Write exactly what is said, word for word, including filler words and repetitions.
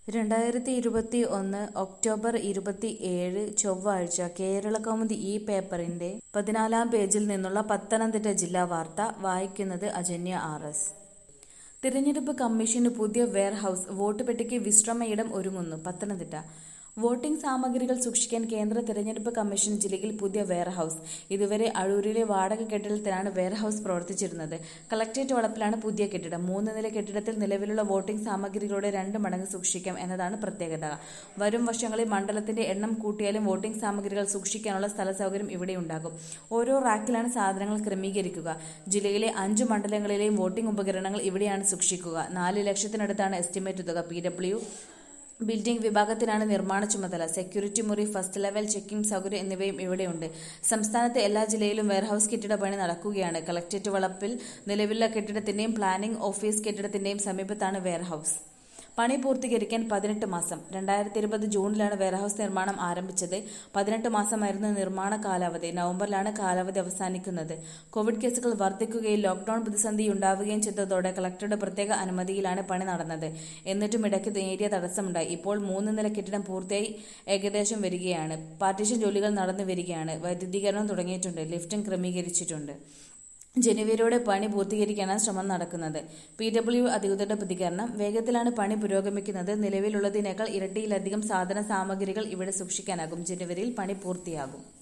രണ്ടായിരത്തി ഇരുപത്തി ഒന്ന് ഒക്ടോബർ ഇരുപത്തി ഏഴ് ചൊവ്വാഴ്ച കേരളകൗമുദി ഈ പേപ്പറിന്റെ പതിനാലാം പേജിൽ നിന്നുള്ള പത്തനംതിട്ട ജില്ലാ വാർത്ത വായിക്കുന്നത് അജന്യ ആർ എസ്. തിരഞ്ഞെടുപ്പ് കമ്മീഷന് പുതിയ വെയർഹൌസ്, വോട്ട് പെട്ടിക്ക് വിശ്രമയിടം ഒരുങ്ങുന്നു. പത്തനംതിട്ട വോട്ടിംഗ് സാമഗ്രികൾ സൂക്ഷിക്കാൻ കേന്ദ്ര തിരഞ്ഞെടുപ്പ് കമ്മീഷൻ ജില്ലയിൽ പുതിയ വെയർഹൌസ്. ഇതുവരെ അഴൂരിലെ വാടക കെട്ടിടത്തിലാണ് വെയർഹൌസ് പ്രവർത്തിച്ചിരുന്നത്. കളക്ടറേറ്റ് വളപ്പിലാണ് പുതിയ കെട്ടിടം. മൂന്ന് നില കെട്ടിടത്തിൽ നിലവിലുള്ള വോട്ടിംഗ് സാമഗ്രികളുടെ രണ്ട് മടങ്ങ് സൂക്ഷിക്കാം എന്നതാണ് പ്രത്യേകത. വരും വർഷങ്ങളിൽ മണ്ഡലത്തിന്റെ എണ്ണം കൂട്ടിയാലും വോട്ടിംഗ് സാമഗ്രികൾ സൂക്ഷിക്കാനുള്ള സ്ഥല സൗകര്യം ഇവിടെയുണ്ടാകും. ഓരോ റാക്കിലാണ് സാധനങ്ങൾ ക്രമീകരിക്കുക. ജില്ലയിലെ അഞ്ചു മണ്ഡലങ്ങളിലെയും വോട്ടിംഗ് ഉപകരണങ്ങൾ ഇവിടെയാണ് സൂക്ഷിക്കുക. നാല് ലക്ഷത്തിനടുത്താണ് എസ്റ്റിമേറ്റ് തുക. പി ഡബ്ല്യു ബിൽഡിംഗ് വിഭാഗത്തിനാണ് നിർമ്മാണ ചുമതല. സെക്യൂരിറ്റി മുറി, ഫസ്റ്റ് ലെവൽ ചെക്കിംഗ് സൗകര്യം എന്നിവയും ഇവിടെയുണ്ട്. സംസ്ഥാനത്തെ എല്ലാ ജില്ലയിലും വെയർഹൌസ് കെട്ടിട പണി നടക്കുകയാണ്. കളക്ടറേറ്റ് വളപ്പിൽ നിലവിലുള്ള കെട്ടിടത്തിന്റെയും പ്ലാനിംഗ് ഓഫീസ് കെട്ടിടത്തിന്റെയും സമീപത്താണ് വെയർഹൌസ്. പണി പൂർത്തീകരിക്കാൻ പതിനെട്ട് മാസം. രണ്ടായിരത്തി ഇരുപത് ജൂണിലാണ് വെയർഹൌസ് നിർമ്മാണം ആരംഭിച്ചത്. പതിനെട്ട് മാസമായിരുന്നു നിർമ്മാണ കാലാവധി. നവംബറിലാണ് കാലാവധി അവസാനിക്കുന്നത്. കോവിഡ് കേസുകൾ വർദ്ധിക്കുകയും ലോക്ഡൌൺ പ്രതിസന്ധിയുണ്ടാവുകയും ചെയ്തതോടെ കളക്ടറുടെ പ്രത്യേക അനുമതിയിലാണ് പണി നടന്നത്. എന്നിട്ടും ഇടയ്ക്ക് നേരിയ തടസ്സമുണ്ടായി. ഇപ്പോൾ മൂന്ന് നില കെട്ടിടം പൂർത്തിയായി ഏകദേശം വരികയാണ്. പാർട്ടീഷൻ ജോലികൾ നടന്നു വരികയാണ്. വൈദ്യുതീകരണം തുടങ്ങിയിട്ടുണ്ട്. ലിഫ്റ്റും ക്രമീകരിച്ചിട്ടുണ്ട്. ജനുവരിയോടെ പണി പൂർത്തീകരിക്കാനാണ് ശ്രമം നടക്കുന്നത്. പി ഡബ്ല്യു അധികൃതരുടെ പ്രതികരണം: വേഗത്തിലാണ് പണി പുരോഗമിക്കുന്നത്. നിലവിലുള്ളതിനേക്കാൾ ഇരട്ടിയിലധികം സാധന സാമഗ്രികൾ ഇവിടെ സൂക്ഷിക്കാനാകും. ജനുവരിയിൽ പണി പൂർത്തിയാകും.